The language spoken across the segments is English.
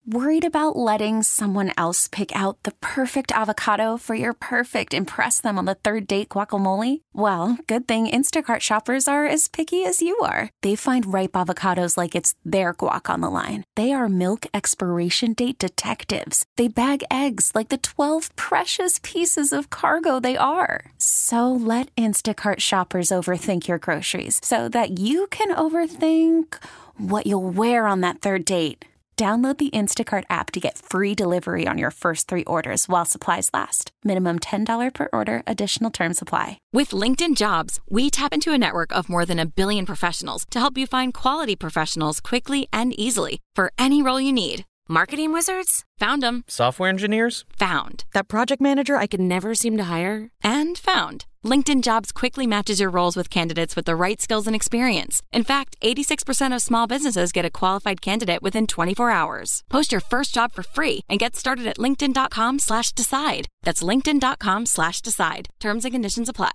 Worried about letting someone else pick out the perfect avocado for your perfect impress them on the third date guacamole? Well, good thing Instacart shoppers are as picky as you are. They find ripe avocados like it's their guac on the line. They are milk expiration date detectives. They bag eggs like the 12 precious pieces of cargo they are. So let Instacart shoppers overthink your groceries so that you can overthink what you'll wear on that third date. Download the Instacart app to get free delivery on your first 3 orders while supplies last. Minimum $10 per order. Additional terms apply. With LinkedIn Jobs, we tap into a network of more than 1 billion professionals to help you find quality professionals quickly and easily for any role you need. Marketing wizards? Found them. Software engineers? Found. That project manager I could never seem to hire? And found. LinkedIn Jobs quickly matches your roles with candidates with the right skills and experience. In fact, 86% of small businesses get a qualified candidate within 24 hours. Post your first job for free and get started at linkedin.com/decide. That's linkedin.com/decide. Terms and conditions apply.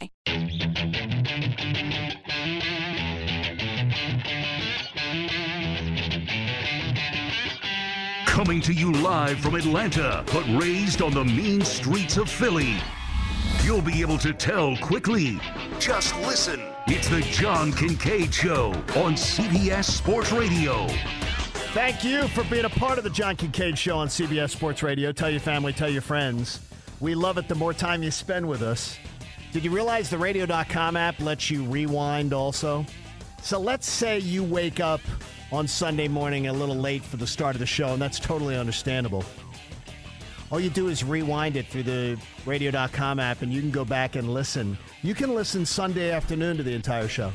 Coming to you live from Atlanta, but raised on the mean streets of Philly. You'll be able to tell quickly. Just listen. It's the John Kincade Show on CBS Sports Radio. Thank you for being a part of the John Kincade Show on CBS Sports Radio. Tell your family, tell your friends. We love it the more time you spend with us. Did you realize the Radio.com app lets you rewind also? So let's say you wake up on Sunday morning a little late for the start of the show, and that's totally understandable. All you do is rewind it through the Radio.com app, and you can go back and listen. You can listen Sunday afternoon to the entire show.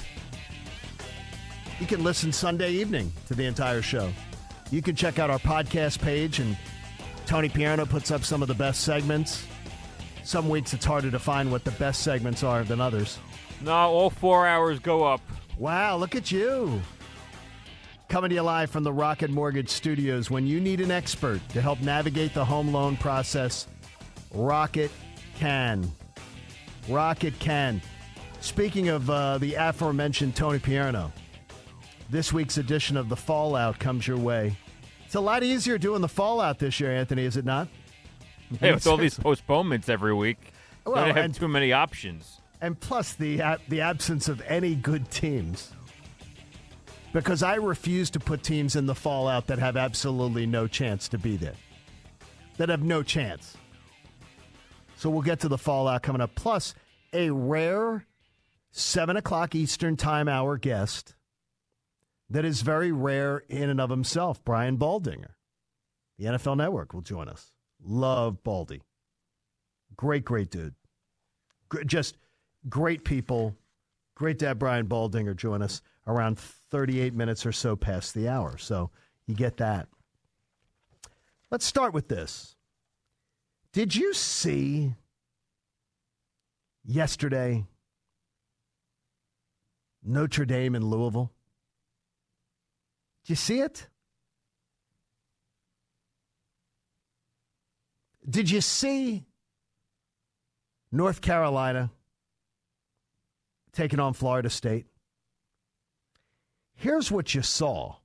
You can listen Sunday evening to the entire show. You can check out our podcast page, and Tony Piano puts up some of the best segments. Some weeks it's harder to find what the best segments are than others. No, all 4 hours go up. Wow, look at you. Coming to you live from the Rocket Mortgage Studios. When you need an expert to help navigate the home loan process, Rocket can. Rocket can. Speaking of the aforementioned Tony Pierno, this week's edition of The Fallout comes your way. It's a lot easier doing The Fallout this year, Anthony, is it not? Hey, with all these postponements every week, well, don't have too many options. And plus the absence of any good teams. Because I refuse to put teams in the Fallout that have absolutely no chance to be there. That have no chance. So we'll get to the Fallout coming up. Plus, a rare 7 o'clock Eastern Time hour guest that is very rare in and of himself, Brian Baldinger. The NFL Network will join us. Love Baldy. Great dude. Just great people. Great to have Brian Baldinger join us around 38 minutes or so past the hour. So you get that. Let's start with this. Did you see yesterday Notre Dame in Louisville? Did you see it? Did you see North Carolina taking on Florida State? Here's what you saw.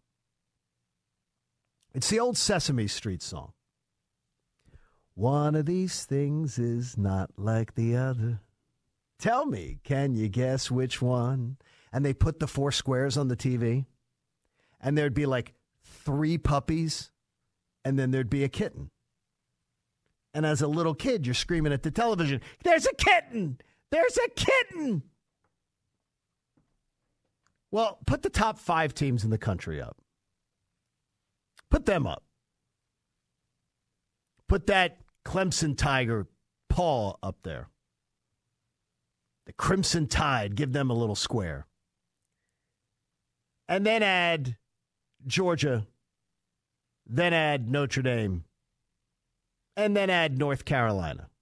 It's the old Sesame Street song. One of these things is not like the other. Tell me, can you guess which one? And they put the 4 squares on the TV, and there'd be like 3 puppies, and then there'd be a kitten. And as a little kid, you're screaming at the television, "There's a kitten! There's a kitten!" Well, put the top 5 teams in the country up. Put them up. Put that Clemson Tiger paw up there. The Crimson Tide, give them a little square. And then add Georgia. Then add Notre Dame. And then add North Carolina.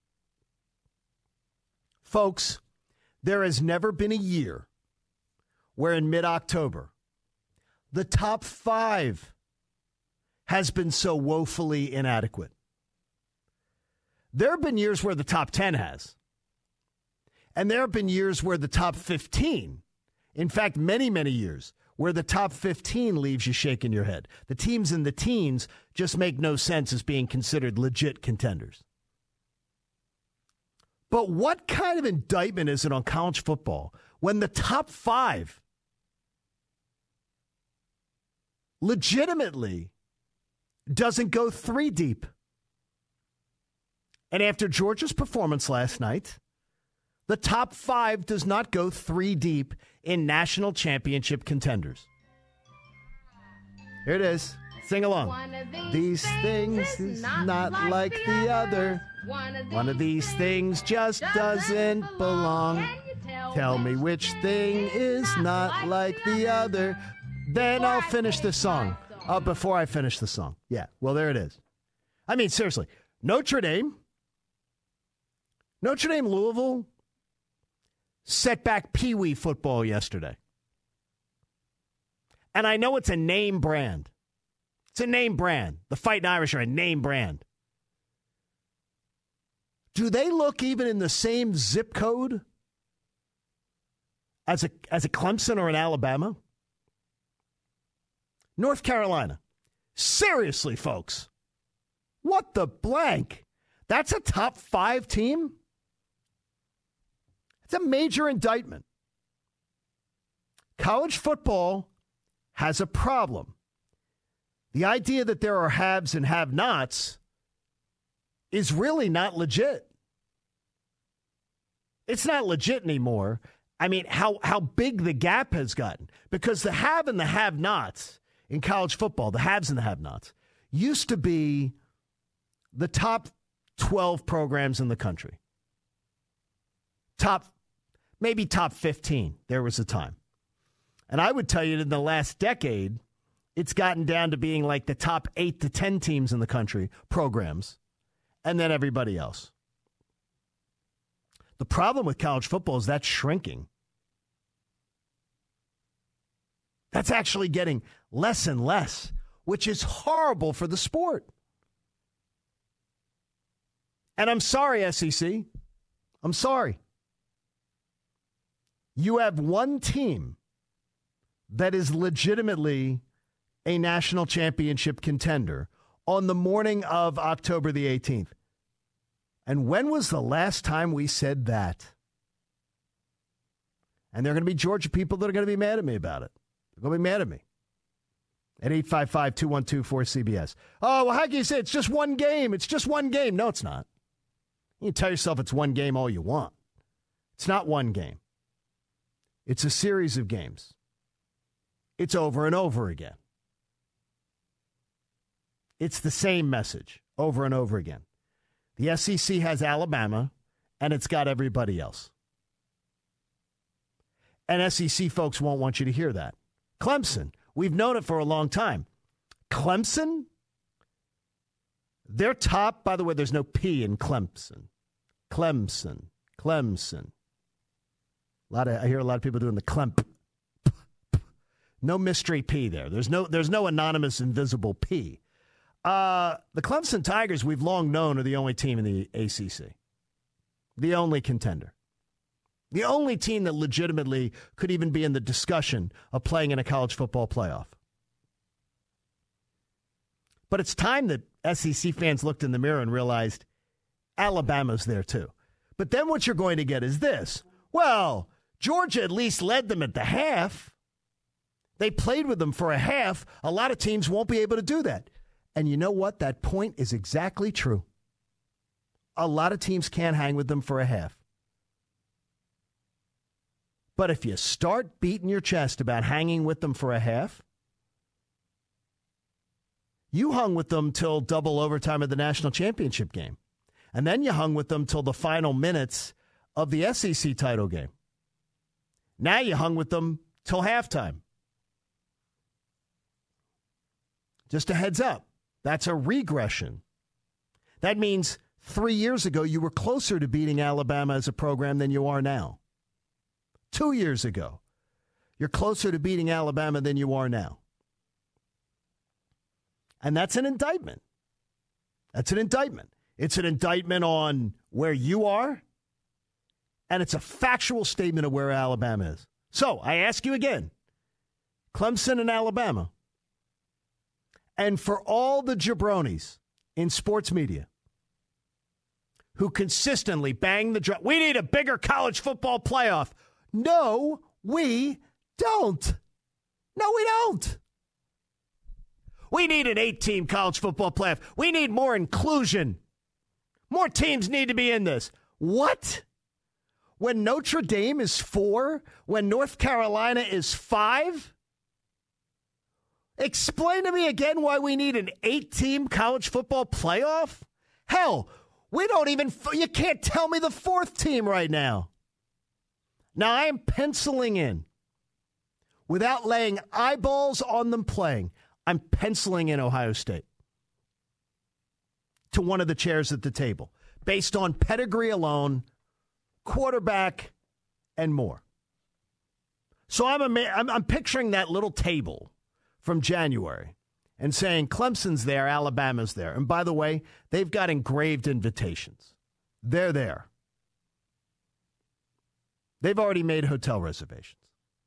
Folks, there has never been a year where in mid-October, the top 5 has been so woefully inadequate. There have been years where the top 10 has. And there have been years where the top 15, in fact, many, many years, where the top 15 leaves you shaking your head. The teams in the teens just make no sense as being considered legit contenders. But what kind of indictment is it on college football when the top 5 legitimately doesn't go 3 deep? And after Georgia's performance last night, the top 5 does not go 3 deep in national championship contenders. Here it is. Sing along. These things is not like the other. One of these things just doesn't belong. Tell me which thing is not like the other. Then I'll finish the song. Before I finish the song. Yeah, well, there it is. I mean, seriously. Notre Dame, Louisville, set back Pee-wee football yesterday. And I know it's a name brand. It's a name brand. The Fighting Irish are a name brand. Do they look even in the same zip code as a Clemson or an Alabama? North Carolina. Seriously, folks. What the blank? That's a top 5 team? It's a major indictment. College football has a problem. The idea that there are haves and have-nots is really not legit. It's not legit anymore. I mean, how big the gap has gotten. Because the have and the have-nots in college football, the haves and the have-nots, used to be the top 12 programs in the country. Maybe top 15. There was a time. And I would tell you that in the last decade, it's gotten down to being like the top 8 to 10 teams in the country, programs, and then everybody else. The problem with college football is that's shrinking. That's actually getting less and less, which is horrible for the sport. And I'm sorry, SEC. I'm sorry. You have one team that is legitimately a national championship contender on the morning of October the 18th. And when was the last time we said that? And there are going to be Georgia people that are going to be mad at me about it. They're going to be mad at me. At 855-212-4CBS. Oh, well, how can you say it's just one game? It's just one game. No, it's not. You can tell yourself it's one game all you want. It's not one game. It's a series of games. It's over and over again. It's the same message over and over again. The SEC has Alabama, and it's got everybody else. And SEC folks won't want you to hear that. Clemson, we've known it for a long time. Clemson, they're top. By the way, there's no P in Clemson. Clemson. I hear a lot of people doing the clemp. No mystery P there. There's no anonymous invisible P. The Clemson Tigers, we've long known, are the only team in the ACC. The only contender. The only team that legitimately could even be in the discussion of playing in a college football playoff. But it's time that SEC fans looked in the mirror and realized Alabama's there too. But then what you're going to get is this. Well, Georgia at least led them at the half. They played with them for a half. A lot of teams won't be able to do that. And you know what? That point is exactly true. A lot of teams can't hang with them for a half. But if you start beating your chest about hanging with them for a half, you hung with them till double overtime of the national championship game. And then you hung with them till the final minutes of the SEC title game. Now you hung with them till halftime. Just a heads up. That's a regression. That means 3 years ago you were closer to beating Alabama as a program than you are now. 2 years ago, you're closer to beating Alabama than you are now. And that's an indictment. That's an indictment. It's an indictment on where you are, and it's a factual statement of where Alabama is. So I ask you again, Clemson and Alabama. And for all the jabronis in sports media who consistently bang the drum, we need a bigger college football playoff. No, we don't. No, we don't. We need an 8-team college football playoff. We need more inclusion. More teams need to be in this. What? When Notre Dame is 4? When North Carolina is 5? Explain to me again why we need an 8-team college football playoff? Hell, we don't even, you can't tell me the 4th team right now. Now, I am penciling in, without laying eyeballs on them playing, I'm penciling in Ohio State to one of the chairs at the table, based on pedigree alone, quarterback, and more. So I'm picturing that little table from January and saying Clemson's there, Alabama's there. And by the way, they've got engraved invitations. They're there. They've already made hotel reservations.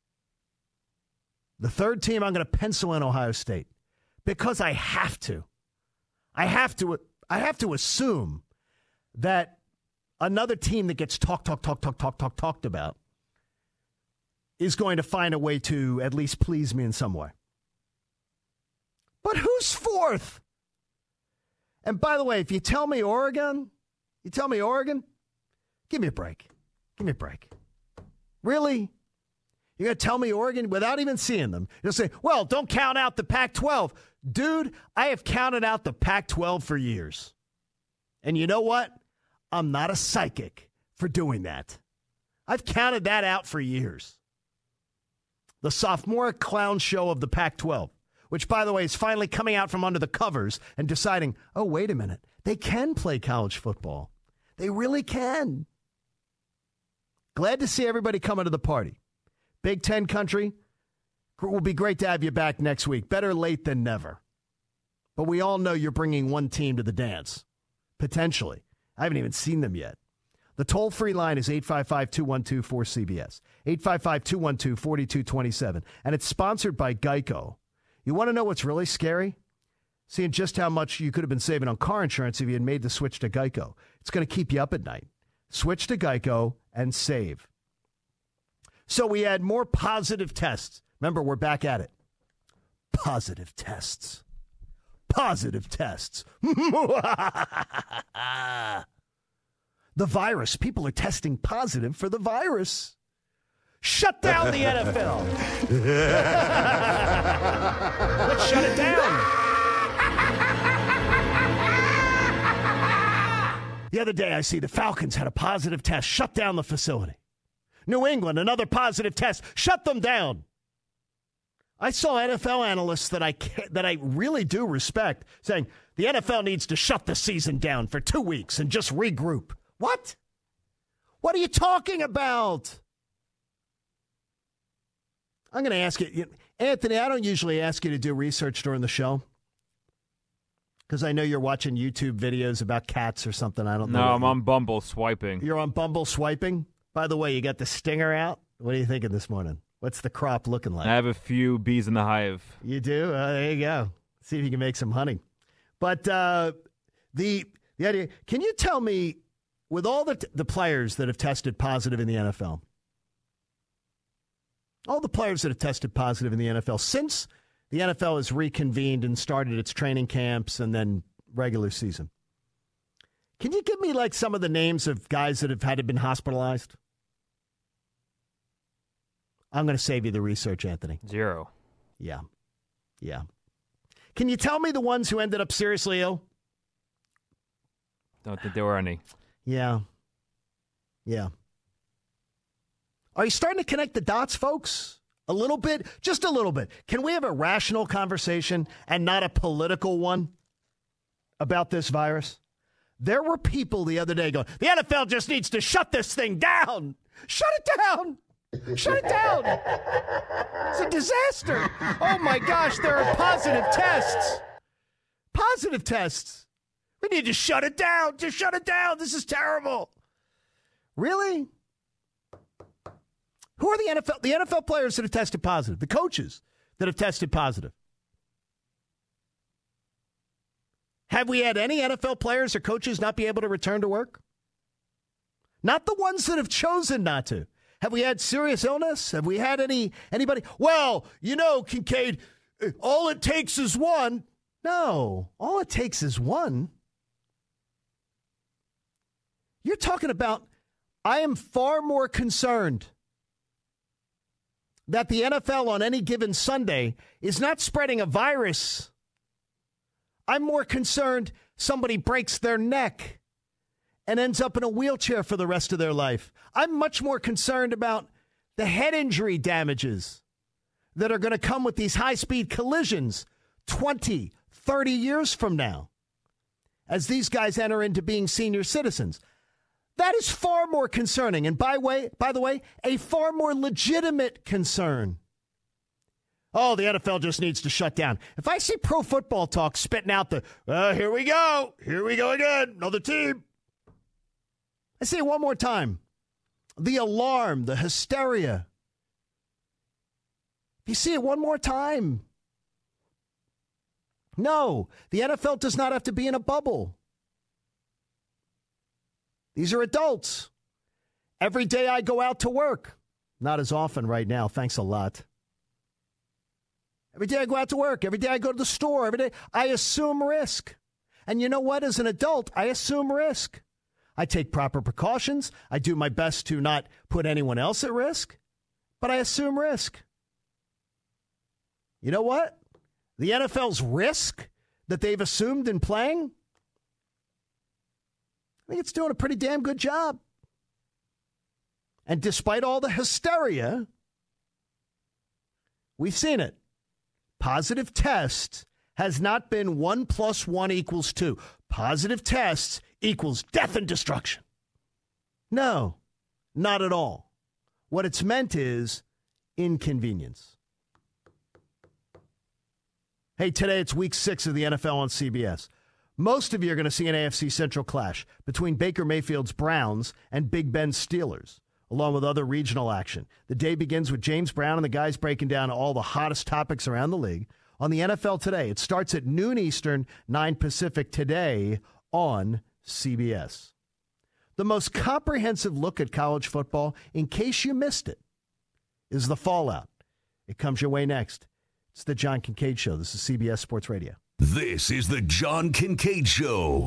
The 3rd team, I'm going to pencil in Ohio State because I have to. I have to assume that another team that gets talked about is going to find a way to at least please me in some way. But who's 4th? And by the way, if you tell me Oregon, give me a break. Give me a break. Really? You're going to tell me Oregon without even seeing them? You'll say, well, don't count out the Pac-12. Dude, I have counted out the Pac-12 for years. And you know what? I'm not a psychic for doing that. I've counted that out for years. The sophomoric clown show of the Pac-12, which, by the way, is finally coming out from under the covers and deciding, oh, wait a minute, they can play college football. They really can. Glad to see everybody coming to the party. Big Ten country, it will be great to have you back next week. Better late than never. But we all know you're bringing one team to the dance, potentially. I haven't even seen them yet. The toll-free line is 855-212-4CBS, 855-212-4227, and it's sponsored by Geico. You want to know what's really scary? Seeing just how much you could have been saving on car insurance if you had made the switch to Geico. It's going to keep you up at night. Switch to Geico and save. So we had more positive tests. Remember, we're back at it. Positive tests. Positive tests. The virus. People are testing positive for the virus. Shut down the NFL. Let's shut it down. The other day, I see the Falcons had a positive test. Shut down the facility. New England, another positive test. Shut them down. I saw NFL analysts that I really do respect saying the NFL needs to shut the season down for 2 weeks and just regroup. What? What are you talking about? I'm going to ask you, Anthony, I don't usually ask you to do research during the show because I know you're watching YouTube videos about cats or something. I don't know. No, I'm on Bumble swiping. You're on Bumble swiping? By the way, you got the stinger out? What are you thinking this morning? What's the crop looking like? I have a few bees in the hive. You do? There you go. See if you can make some honey. But the idea, can you tell me, with all the players that have tested positive in the NFL, all the players that have tested positive in the NFL since the NFL has reconvened and started its training camps and then regular season, can you give me like some of the names of guys that have had to been hospitalized? I'm going to save you the research, Anthony. 0. Yeah. Can you tell me the ones who ended up seriously ill? Don't think there were any. Yeah. Are you starting to connect the dots, folks? A little bit? Just a little bit. Can we have a rational conversation and not a political one about this virus? There were people the other day going, the NFL just needs to shut this thing down. Shut it down. Shut it down. It's a disaster. Oh, my gosh, there are positive tests. Positive tests. We need to shut it down. Just shut it down. This is terrible. Really? Who are the NFL players that have tested positive? The coaches, that have tested positive. Have we had any NFL players or coaches not be able to return to work? Not the ones that have chosen not to. Have we had serious illness? Have we had anybody? Well, Kincaid, all it takes is one. No, all it takes is one. You're talking about, I am far more concerned that the NFL on any given Sunday is not spreading a virus. I'm more concerned somebody breaks their neck and ends up in a wheelchair for the rest of their life. I'm much more concerned about the head injury damages that are going to come with these high-speed collisions 20, 30 years from now as these guys enter into being senior citizens. That is far more concerning, and by the way, a far more legitimate concern. Oh, the NFL just needs to shut down. If I see Pro Football Talk spitting out here we go again, another team. I say it one more time. The alarm, the hysteria. If you see it one more time. No, the NFL does not have to be in a bubble. These are adults. Every day I go out to work. Not as often right now. Thanks a lot. Every day I go out to work. Every day I go to the store. Every day I assume risk. And you know what? As an adult, I assume risk. I take proper precautions. I do my best to not put anyone else at risk. But I assume risk. You know what? The NFL's risk that they've assumed in playing, I think it's doing a pretty damn good job. And despite all the hysteria, we've seen it. Positive test has not been 1 + 1 = 2. Positive tests equals death and destruction. No, not at all. What it's meant is inconvenience. Hey, today it's week 6 of the NFL on CBS. Most of you are going to see an AFC Central clash between Baker Mayfield's Browns and Big Ben's Steelers, along with other regional action. The day begins with James Brown and the guys breaking down all the hottest topics around the league on the NFL Today. It starts at noon Eastern, 9 Pacific today on CBS. The most comprehensive look at college football, in case you missed it, is the fallout. It comes your way next. It's the John Kincaid Show. This is CBS Sports Radio. This is the John Kincaid Show.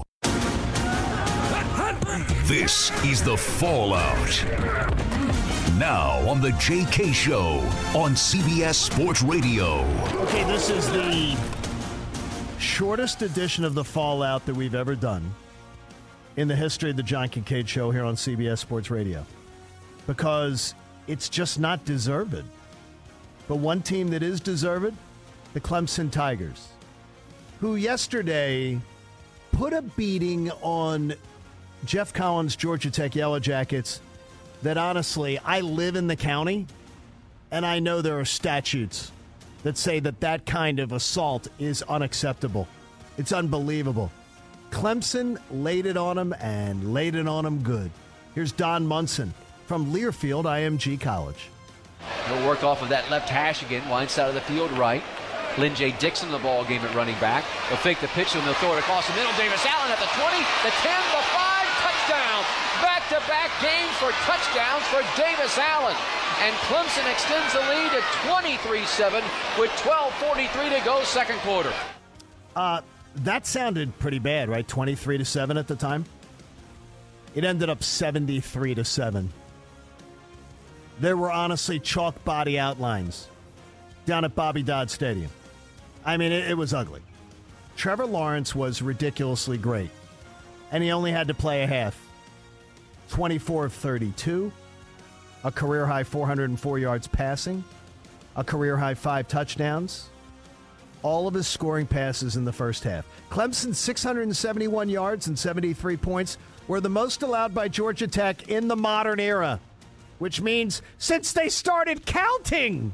This is the fallout. Now on the JK Show on CBS Sports Radio. Okay, this is the shortest edition of the fallout that we've ever done in the history of the John Kincaid Show here on CBS Sports Radio, because it's just not deserved. But one team that is deserved, the Clemson Tigers, who yesterday put a beating on Jeff Collins' Georgia Tech Yellow Jackets that, honestly, I live in the county, and I know there are statutes that say that kind of assault is unacceptable. It's unbelievable. Clemson laid it on them and laid it on them good. Here's Don Munson from Learfield IMG College. He'll work off of that left hash again, wide side of the field right. Lynn J. Dixon the ball game at running back. They'll fake the pitch and they'll throw it across the middle. Davis Allen at the 20, the 10, the 5, touchdown. Back-to-back games for touchdowns for Davis Allen. And Clemson extends the lead to 23-7 with 12:43 to go second quarter. That sounded pretty bad, right? 23-7 at the time. It ended up 73-7. There were honestly chalk body outlines down at Bobby Dodd Stadium. I mean, it was ugly. Trevor Lawrence was ridiculously great, and he only had to play a half. 24 of 32, a career-high 404 yards passing, a career-high 5 touchdowns, all of his scoring passes in the first half. Clemson's 671 yards and 73 points were the most allowed by Georgia Tech in the modern era, which means since they started counting.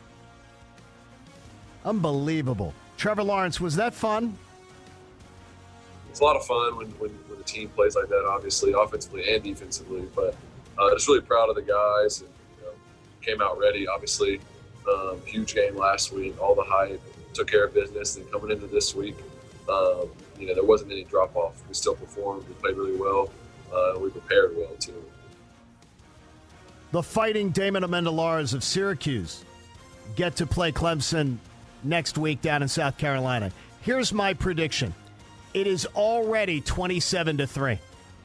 Unbelievable. Trevor Lawrence, was that fun? It's a lot of fun when the team plays like that, obviously, offensively and defensively. But just really proud of the guys and came out ready. Obviously, Huge game last week, all the hype, took care of business. And coming into this week, there wasn't any drop-off. We still performed. We played really well. We prepared well, too. The Fighting Damon Amendolara of Syracuse get to play Clemson next week down in South Carolina. Here's my prediction. It is already 27-3.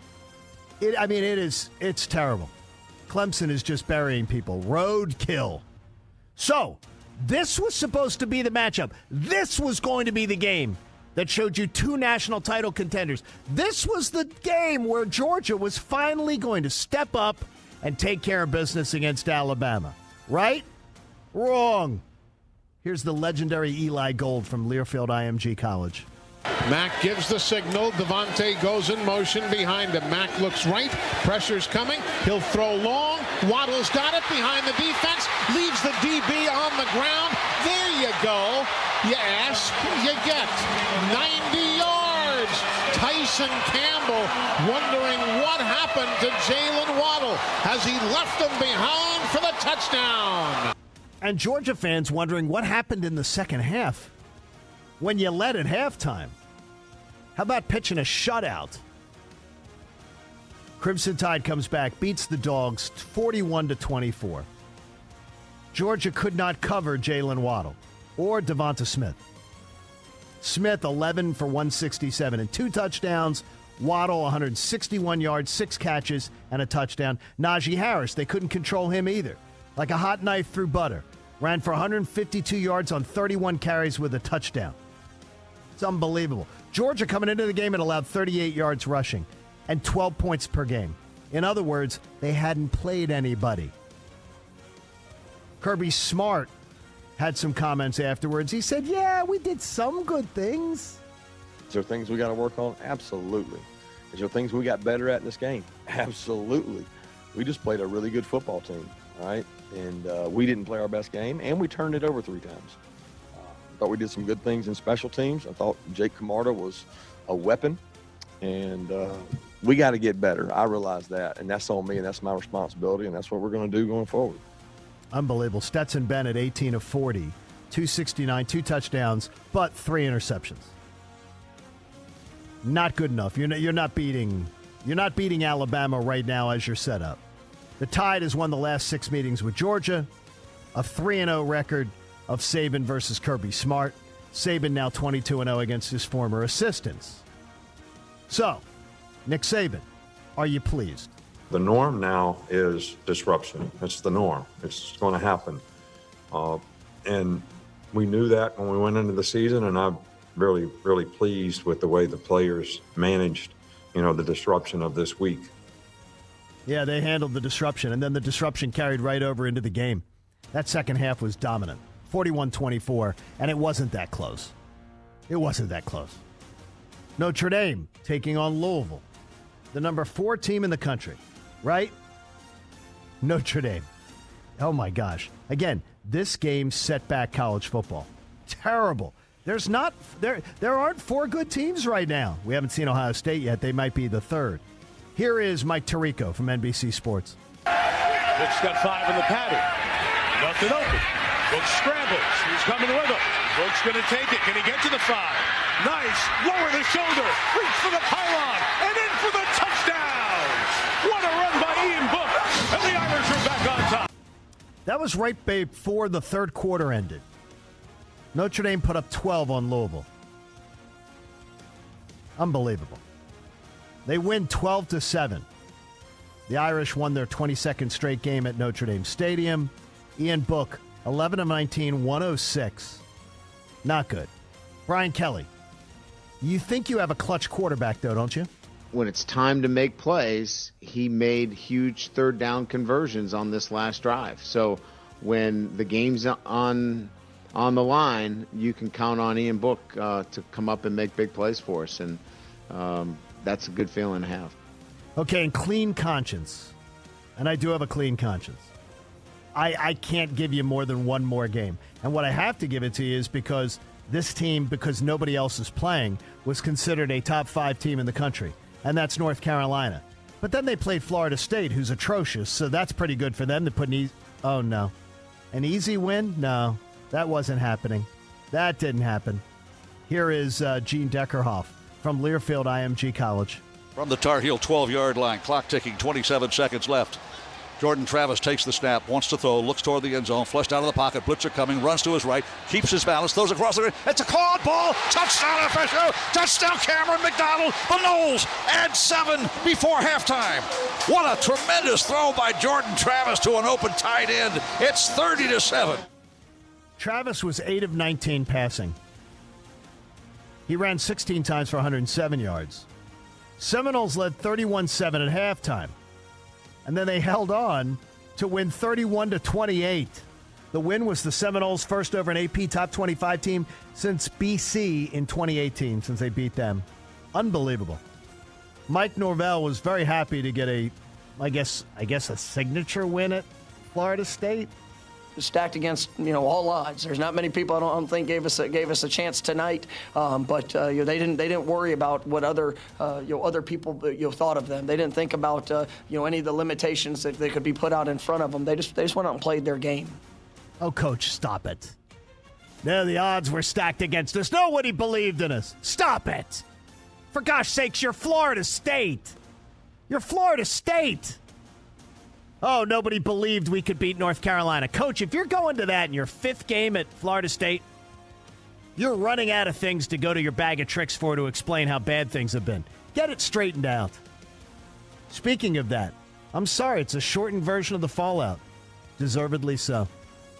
It's terrible. Clemson is just burying people. Roadkill. So, this was supposed to be the matchup. This was going to be the game that showed you two national title contenders. This was the game where Georgia was finally going to step up and take care of business against Alabama. Right? Wrong. Here's the legendary Eli Gold from Learfield IMG College. Mack gives the signal. Devontae goes in motion behind him. Mack looks right. Pressure's coming. He'll throw long. Waddle's got it behind the defense. Leaves the DB on the ground. There you go. You ask, you get. 90 yards. Tyson Campbell wondering what happened to Jalen Waddle. Has he left him behind for the touchdown? And Georgia fans wondering what happened in the second half when you led at halftime. How about pitching a shutout? Crimson Tide comes back, beats the Dogs 41-24. Georgia could not cover Jalen Waddle or Devonta Smith. Smith 11 for 167 and 2 touchdowns. Waddle 161 yards, 6 catches, and a touchdown. Najee Harris, they couldn't control him either. Like a hot knife through butter. Ran for 152 yards on 31 carries with a touchdown. It's unbelievable. Georgia coming into the game and allowed 38 yards rushing and 12 points per game. In other words, they hadn't played anybody. Kirby Smart had some comments afterwards. He said, yeah, we did some good things. Is there things we got to work on? Absolutely. Is there things we got better at in this game? Absolutely. We just played a really good football team, all right? And we didn't play our best game, and we turned it over 3 times. I thought we did some good things in special teams. I thought Jake Camarda was a weapon, and we got to get better. I realize that, and that's on me, and that's my responsibility, and that's what we're going to do going forward. Unbelievable. Stetson Bennett, 18 of 40, 269, 2 touchdowns, but 3 interceptions. Not good enough. You're not beating Alabama right now as you're set up. The Tide has won the last 6 meetings with Georgia, a 3-0 record of Saban versus Kirby Smart. Saban now 22-0 against his former assistants. So, Nick Saban, are you pleased? The norm now is disruption. It's the norm. It's going to happen. And we knew that when we went into the season, and I'm really, really pleased with the way the players managed, the disruption of this week. Yeah, they handled the disruption, and then the disruption carried right over into the game. That second half was dominant, 41-24, and it wasn't that close. It wasn't that close. Notre Dame taking on Louisville, the number 4 team in the country, right? Notre Dame. Oh, my gosh. Again, this game set back college football. Terrible. There aren't 4 good teams right now. We haven't seen Ohio State yet. They might be the 3rd. Here is Mike Tirico from NBC Sports. Book's got 5 in the pattern. Nothing open. Book scrambles. He's coming with him. Book's going to take it. Can he get to the 5? Nice. Lower the shoulder. Reach for the pylon. And in for the touchdown. What a run by Ian Book. And the Irish are back on top. That was right before the third quarter ended. Notre Dame put up 12 on Louisville. Unbelievable. They win 12-7. The Irish won their 22nd straight game at Notre Dame Stadium. Ian Book, 11 of 19, 106. Not good. Brian Kelly, you think you have a clutch quarterback, though, don't you? When it's time to make plays, he made huge third down conversions on this last drive. So when the game's on the line, you can count on Ian Book to come up and make big plays for us. And that's a good feeling to have. Okay, and clean conscience. And I do have a clean conscience. I can't give you more than one more game. And what I have to give it to you is because this team, because nobody else is playing, was considered a top 5 team in the country. And that's North Carolina. But then they played Florida State, who's atrocious, so that's pretty good for them to put oh, no. An easy win? No, that wasn't happening. That didn't happen. Here is Gene Deckerhoff from Learfield IMG College. From the Tar Heel 12-yard line, clock ticking, 27 seconds left. Jordan Travis takes the snap, wants to throw, looks toward the end zone, flushed out of the pocket, blitzer coming, runs to his right, keeps his balance, throws across the ring. It's a called ball. Touchdown official. Touchdown Cameron McDonald. The Noles add 7 before halftime. What a tremendous throw by Jordan Travis to an open tight end. It's 30-7. Travis was 8 of 19 passing. He ran 16 times for 107 yards. Seminoles led 31-7 at halftime. And then they held on to win 31-28. The win was the Seminoles' first over an AP top 25 team since BC in 2018, since they beat them. Unbelievable. Mike Norvell was very happy to get I guess a signature win at Florida State. Stacked against all odds. There's not many people I don't think gave us a chance tonight, but they didn't worry about what other people thought of them. They didn't think about any of the limitations that they could be put out in front of them. They just went out and played their game. Oh, Coach, stop it! No, the odds were stacked against us. Nobody believed in us. Stop it! For gosh sakes, you're Florida State. You're Florida State. Oh, nobody believed we could beat North Carolina. Coach, if you're going to that in your 5th game at Florida State, you're running out of things to go to your bag of tricks for to explain how bad things have been. Get it straightened out. Speaking of that, I'm sorry, it's a shortened version of the fallout. Deservedly so.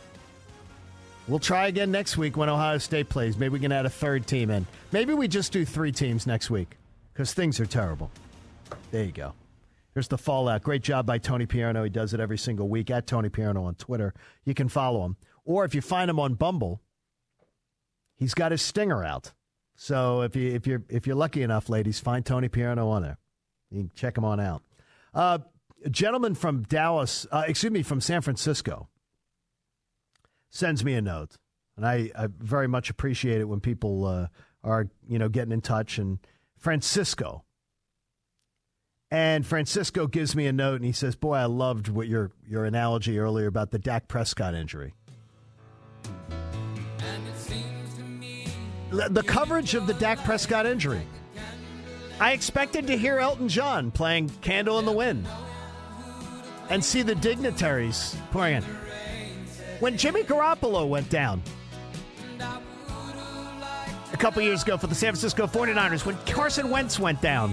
We'll try again next week when Ohio State plays. Maybe we can add a 3rd team in. Maybe we just do 3 teams next week because things are terrible. There you go. Here's the fallout. Great job by Tony Pierno. He does it every single week at Tony Pierno on Twitter. You can follow him. Or if you find him on Bumble, he's got his stinger out. So if you're lucky enough, ladies, find Tony Pierno on there. You can check him on out. A gentleman from from San Francisco sends me a note. And I very much appreciate it when people are getting in touch. And Francisco gives me a note, and he says, boy, I loved what your analogy earlier about the Dak Prescott injury. The coverage of the Dak Prescott injury. I expected to hear Elton John playing Candle in the Wind and see the dignitaries pouring in. When Jimmy Garoppolo went down a couple years ago for the San Francisco 49ers, when Carson Wentz went down,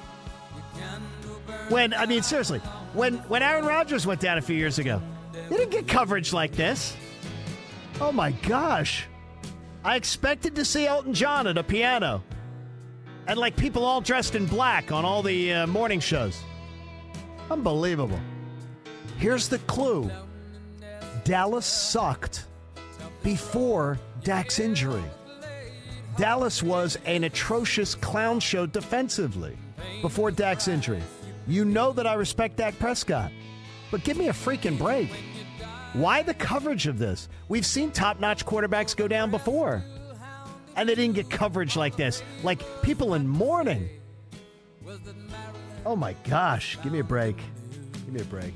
when Aaron Rodgers went down a few years ago, they didn't get coverage like this. Oh, my gosh. I expected to see Elton John at a piano and, people all dressed in black on all the morning shows. Unbelievable. Here's the clue. Dallas sucked before Dak's injury. Dallas was an atrocious clown show defensively before Dak's injury. You know that I respect Dak Prescott, but give me a freaking break. Why the coverage of this? We've seen top-notch quarterbacks go down before, and they didn't get coverage like this, like people in mourning. Oh, my gosh. Give me a break. Give me a break.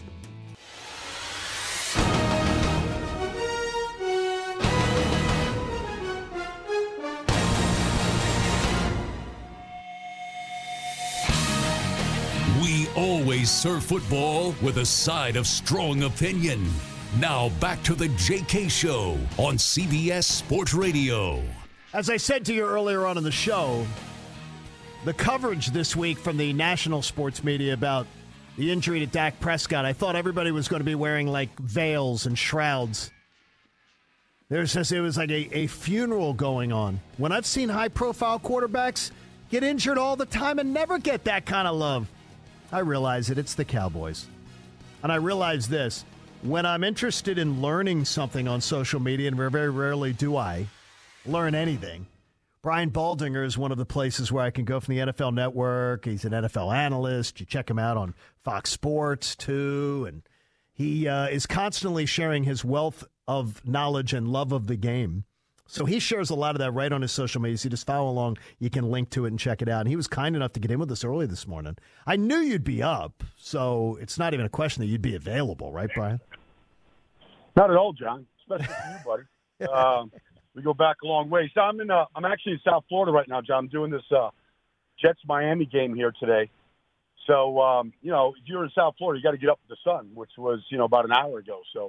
We always serve football with a side of strong opinion. Now back to the JK Show on CBS Sports Radio. As I said to you earlier on in the show, the coverage this week from the national sports media about the injury to Dak Prescott, I thought everybody was going to be wearing veils and shrouds. It was like a funeral going on. When I've seen high-profile quarterbacks get injured all the time and never get that kind of love, I realize it. It's the Cowboys. And I realize this. When I'm interested in learning something on social media, and very rarely do I learn anything, Brian Baldinger is one of the places where I can go from the NFL Network. He's an NFL analyst. You check him out on Fox Sports, too. And he is constantly sharing his wealth of knowledge and love of the game. So he shares a lot of that right on his social media. So you just follow along. You can link to it and check it out. And he was kind enough to get in with us early this morning. I knew you'd be up, so it's not even a question that you'd be available, right, Brian? Not at all, John. Especially for you, buddy. We go back a long way. So I'm actually in South Florida right now, John. I'm doing this Jets-Miami game here today. So, if you're in South Florida, you got to get up with the sun, which was, about an hour ago. So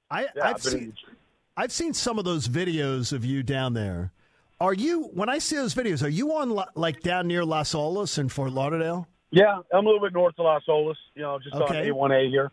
I've seen some of those videos of you down there. When I see those videos, are you on down near Las Olas in Fort Lauderdale? Yeah, I'm a little bit north of Las Olas, just on A1A here.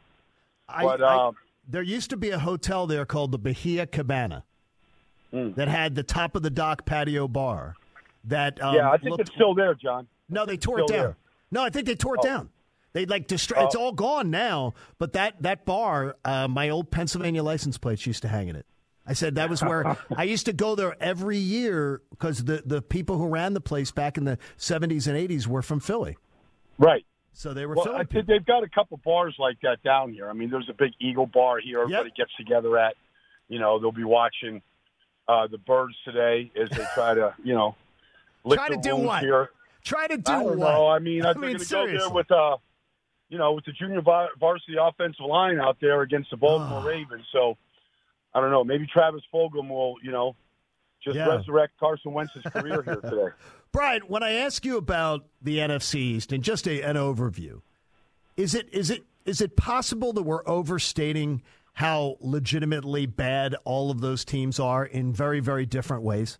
There used to be a hotel there called the Bahia Cabana that had the top of the dock patio bar. I think it's still there, John. No, they tore it down. There. No, I think they tore it down. They it's all gone now. But that bar, my old Pennsylvania license plates used to hang in it. I said that was where I used to go there every year because the people who ran the place back in the 70s and 80s were from Philly. Right. So they were Philly. I think they've got a couple bars like that down here. I mean, there's a big Eagle bar here. Everybody gets together at. They'll be watching the birds today as they try to, lick try the to do wounds what? here. Try to do I don't what? know. I mean, they're going to go there with, with the junior varsity offensive line out there against the Baltimore Ravens. So, I don't know. Maybe Travis Fulgham will, resurrect Carson Wentz's career here today. Brian, when I ask you about the NFC East and just an overview, is it possible that we're overstating how legitimately bad all of those teams are in very, very different ways?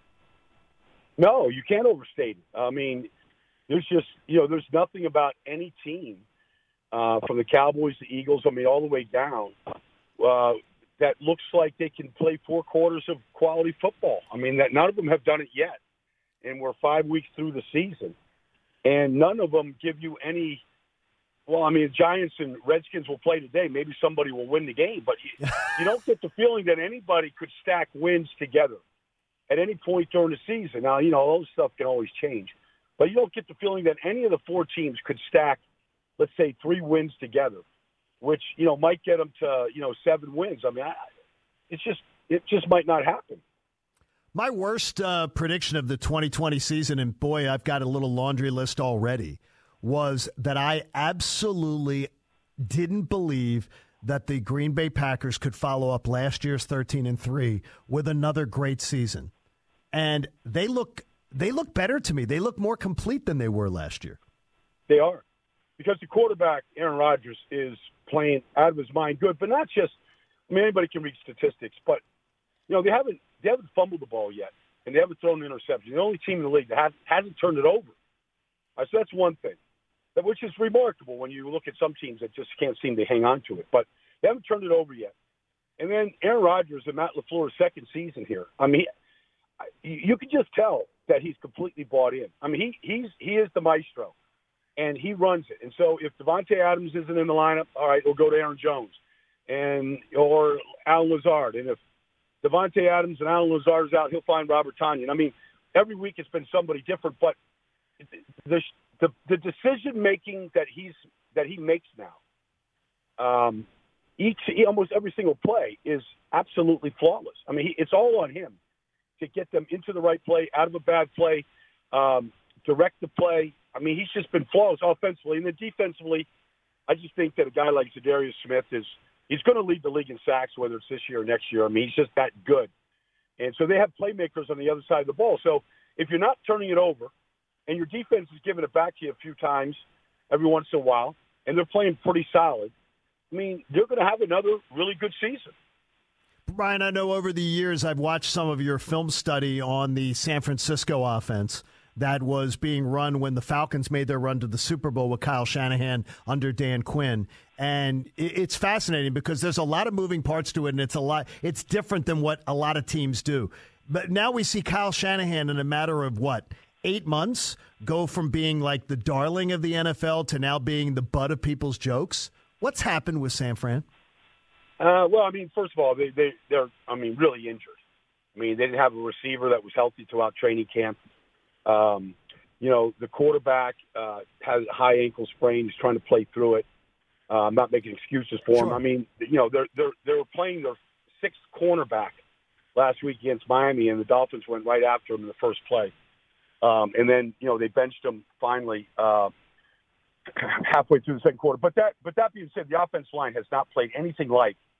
No, you can't overstate it. I mean, there's just, there's nothing about any team from the Cowboys, the Eagles, all the way down, that looks like they can play 4 quarters of quality football. I mean, that none of them have done it yet. And we're 5 weeks through the season. And none of them give you any – Giants and Redskins will play today. Maybe somebody will win the game. But you don't get the feeling that anybody could stack wins together at any point during the season. Now, all this stuff can always change. But you don't get the feeling that any of the 4 teams could stack, let's say, 3 wins together, which, might get them to, 7 wins. I mean, it just might not happen. My worst prediction of the 2020 season, and boy, I've got a little laundry list already, was that I absolutely didn't believe that the Green Bay Packers could follow up last year's 13-3 with another great season. And they look better to me. They look more complete than they were last year. They are. Because the quarterback, Aaron Rodgers, is playing out of his mind good, but not just anybody can read statistics, but they haven't fumbled the ball yet, and they haven't thrown an interception. The only team in the league that hasn't turned it over. So that's one thing, which is remarkable when you look at some teams that just can't seem to hang on to it. But they haven't turned it over yet. And then Aaron Rodgers and Matt LaFleur's second season here. I mean, you can just tell that he's completely bought in. I mean, he is the maestro, and he runs it. And so if Devontae Adams isn't in the lineup, all right, we'll go to Aaron Jones or Alan Lazard. And if Devontae Adams and Alan Lazard is out, he'll find Robert Tonyan. I mean, every week it's been somebody different, but the decision making that he makes now, almost every single play is absolutely flawless. I mean, it's all on him to get them into the right play, out of a bad play, direct the play. I mean, he's just been flawless offensively, and then defensively, I just think that a guy like Zadarius Smith he's going to lead the league in sacks, whether it's this year or next year. I mean, he's just that good. And so they have playmakers on the other side of the ball. So if you're not turning it over and your defense is giving it back to you a few times every once in a while, and they're playing pretty solid, I mean, they're going to have another really good season. Brian, I know over the years I've watched some of your film study on the San Francisco offense that was being run when the Falcons made their run to the Super Bowl with Kyle Shanahan under Dan Quinn. And it's fascinating because there's a lot of moving parts to it, and it's different than what a lot of teams do. But now we see Kyle Shanahan in a matter of, 8 months, go from being like the darling of the NFL to now being the butt of people's jokes. What's happened with San Fran? Well, I mean, first of all, they're really injured. I mean, they didn't have a receiver that was healthy throughout training camp. The quarterback has a high ankle sprain. He's trying to play through it. I'm not making excuses for him. I mean, they were playing their 6th cornerback last week against Miami, and the Dolphins went right after him in the first play. And then, they benched him finally halfway through the second quarter. But that being said, the offensive line has not played anything like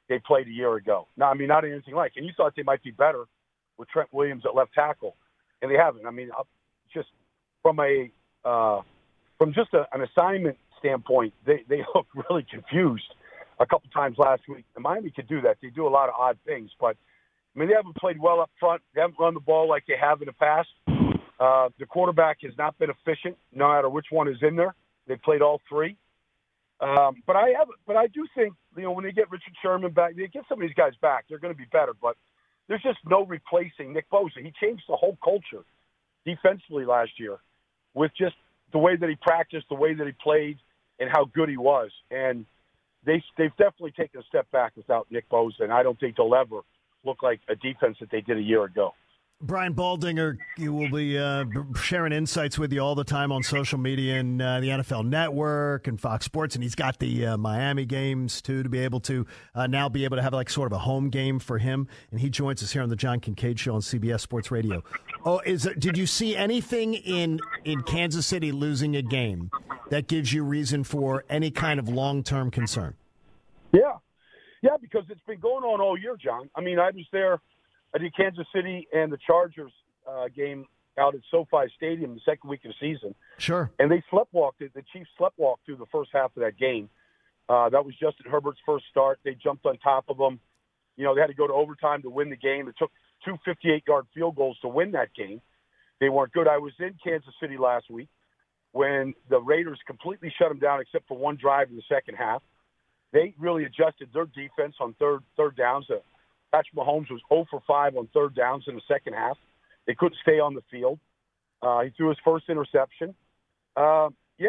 they played a year ago. No, I mean, not anything like. And you thought they might be better with Trent Williams at left tackle, and they haven't. I mean, just from an assignment standpoint, they look really confused a couple times last week. And Miami could do that. They do a lot of odd things, but I mean, they haven't played well up front. They haven't run the ball like they have in the past. The quarterback has not been efficient, no matter which one is in there. They played all three. But I do think, when they get Richard Sherman back, they get some of these guys back, they're going to be better. But there's just no replacing Nick Bosa. He changed the whole culture defensively last year with just the way that he practiced, the way that he played, and how good he was. And they've definitely taken a step back without Nick Bosa, and I don't think they'll ever look like a defense that they did a year ago. Brian Baldinger, you will be sharing insights with you all the time on social media and the NFL Network and Fox Sports, and he's got the Miami games too to be able to now be able to have like sort of a home game for him. And he joins us here on the John Kincaid Show on CBS Sports Radio. Oh, did you see anything in Kansas City losing a game that gives you reason for any kind of long-term concern? Yeah, because it's been going on all year, John. I mean, I was there. I did Kansas City and the Chargers game out at SoFi Stadium the second week of the season. Sure. And they sleptwalked it. The Chiefs sleptwalked through the first half of that game. That was Justin Herbert's first start. They jumped on top of them. They had to go to overtime to win the game. It took two 58-yard field goals to win that game. They weren't good. I was in Kansas City last week when the Raiders completely shut them down except for one drive in the second half. They really adjusted their defense on third downs. Patrick Mahomes was 0 for 5 on third downs in the second half. They couldn't stay on the field. He threw his first interception. He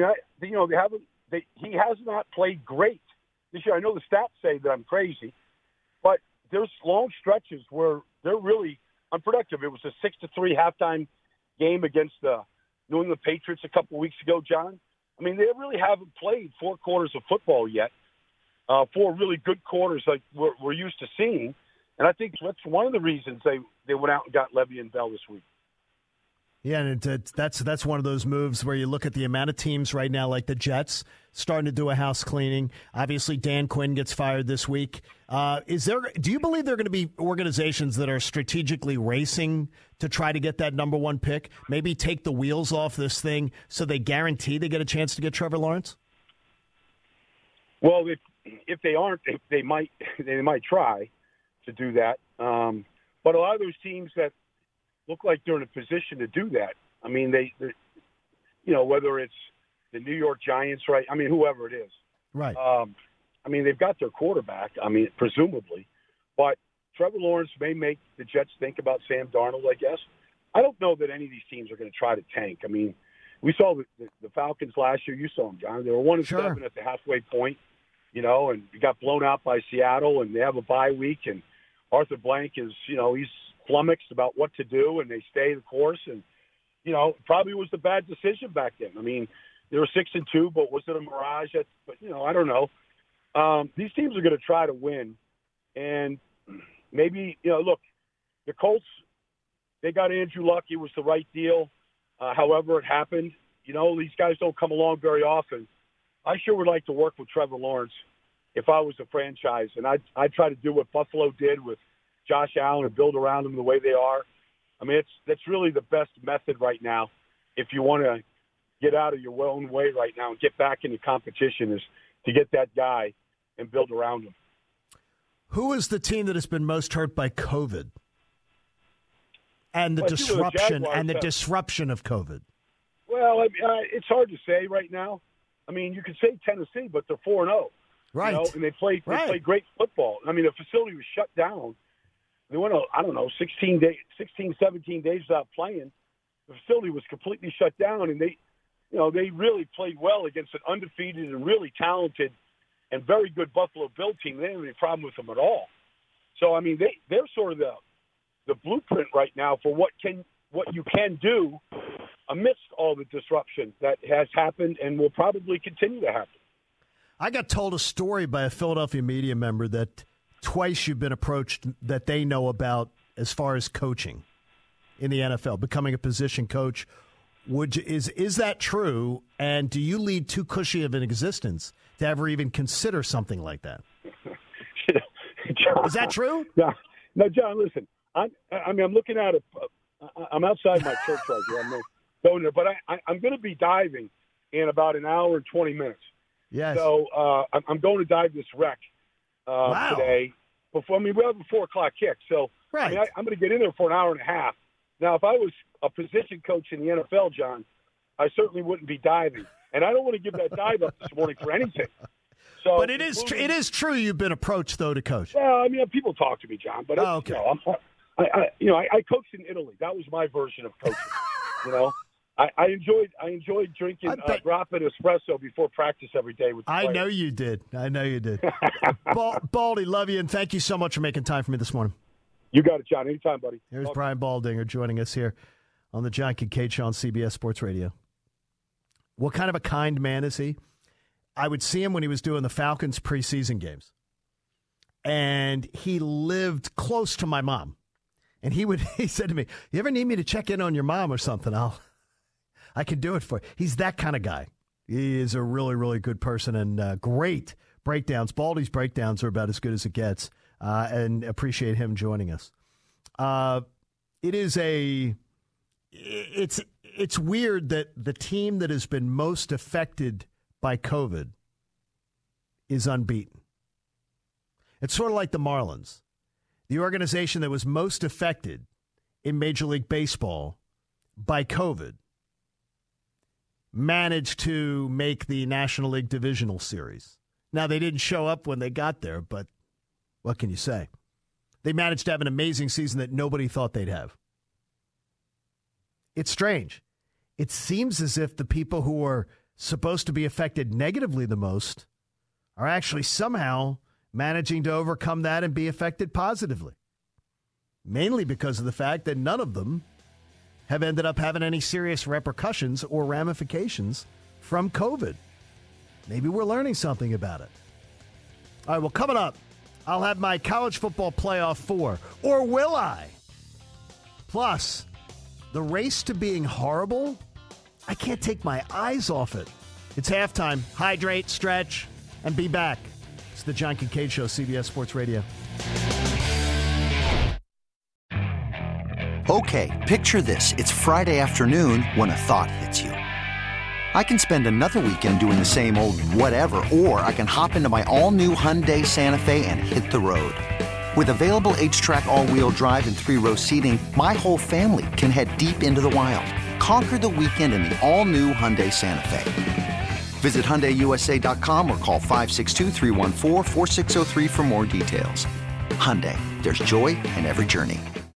has not played great this year. I know the stats say that I'm crazy, but there's long stretches where they're really unproductive. It was a 6-3 halftime game against the New England Patriots a couple of weeks ago, John. I mean, they really haven't played 4 quarters of football yet. 4 really good quarters like we're used to seeing. And I think that's one of the reasons they went out and got Le'Veon Bell this week. Yeah, and that's one of those moves where you look at the amount of teams right now, like the Jets, starting to do a house cleaning. Obviously, Dan Quinn gets fired this week. Do you believe there are going to be organizations that are strategically racing to try to get that number 1 pick, maybe take the wheels off this thing so they guarantee they get a chance to get Trevor Lawrence? Well, if they aren't, they might try to do that. But a lot of those teams that look like they're in a position to do that, I mean, whether it's the New York Giants, right? I mean, whoever it is. Right. I mean, they've got their quarterback, presumably. But Trevor Lawrence may make the Jets think about Sam Darnold, I guess. I don't know that any of these teams are going to try to tank. I mean, we saw the Falcons last year. You saw them, John. They were 1-7 at the halfway point, and we got blown out by Seattle, and they have a bye week, and Arthur Blank is, he's flummoxed about what to do, and they stay the course. And, it probably was the bad decision back then. I mean, they were 6-2, but was it a mirage? But I don't know. These teams are going to try to win. And maybe, look, the Colts, they got Andrew Luck. It was the right deal. However it happened, these guys don't come along very often. I sure would like to work with Trevor Lawrence if I was a franchise. And I'd try to do what Buffalo did with Josh Allen and build around him the way they are. I mean, that's really the best method right now if you want to get out of your own way right now and get back into competition is to get that guy and build around him. Who is the team that has been most hurt by COVID and the disruption of COVID? Well, it's hard to say right now. I mean, you could say Tennessee, but they're 4-0. Right. And they play great football. I mean, the facility was shut down. They went, 16, 17 days without playing. The facility was completely shut down, and they really played well against an undefeated and really talented and very good Buffalo Bill team. They didn't have any problem with them at all. So, I mean, they're sort of the blueprint right now for what you can do amidst all the disruption that has happened and will probably continue to happen. I got told a story by a Philadelphia media member that twice you've been approached that they know about as far as coaching in the NFL, becoming a position coach. Is that true? And do you lead too cushy of an existence to ever even consider something like that? Is that true? No, John, listen. I'm looking at it. I'm outside my church right here. I'm going there, but I'm going to be diving in about an hour and 20 minutes. Yes. So I'm going to dive this wreck today. We have a 4 o'clock kick. So right. I'm going to get in there for an hour and a half. Now, if I was a position coach in the NFL, John, I certainly wouldn't be diving. And I don't want to give that dive up this morning for anything. So, but it is true you've been approached, though, to coach. Well, people talk to me, John. But okay. I coached in Italy. That was my version of coaching. I enjoyed drinking Grappa espresso before practice every day with the players. I know you did. Baldy, love you, and thank you so much for making time for me this morning. You got it, John. Anytime, buddy. Here's Brian Baldinger joining us here on the John Kincaid Show on CBS Sports Radio. What kind of a kind man is he? I would see him when he was doing the Falcons preseason games. And he lived close to my mom. And he said to me, "You ever need me to check in on your mom or something? I can do it for you." He's that kind of guy. He is a really, really good person and great breakdowns. Baldy's breakdowns are about as good as it gets. And appreciate him joining us. It's weird that the team that has been most affected by COVID is unbeaten. It's sort of like the Marlins. The organization that was most affected in Major League Baseball by COVID managed to make the National League Divisional Series. Now, they didn't show up when they got there, but what can you say? They managed to have an amazing season that nobody thought they'd have. It's strange. It seems as if the people who are supposed to be affected negatively the most are actually somehow managing to overcome that and be affected positively. Mainly because of the fact that none of them have ended up having any serious repercussions or ramifications from COVID. Maybe we're learning something about it. All right, well, coming up, I'll have my college football playoff 4. Or will I? Plus, the race to being horrible, I can't take my eyes off it. It's halftime. Hydrate, stretch, and be back. It's the John Kincaid Show, CBS Sports Radio. Okay, picture this. It's Friday afternoon when a thought hits you. I can spend another weekend doing the same old whatever, or I can hop into my all-new Hyundai Santa Fe and hit the road. With available H-Track all-wheel drive and 3-row seating, my whole family can head deep into the wild. Conquer the weekend in the all-new Hyundai Santa Fe. Visit HyundaiUSA.com or call 562-314-4603 for more details. Hyundai, there's joy in every journey.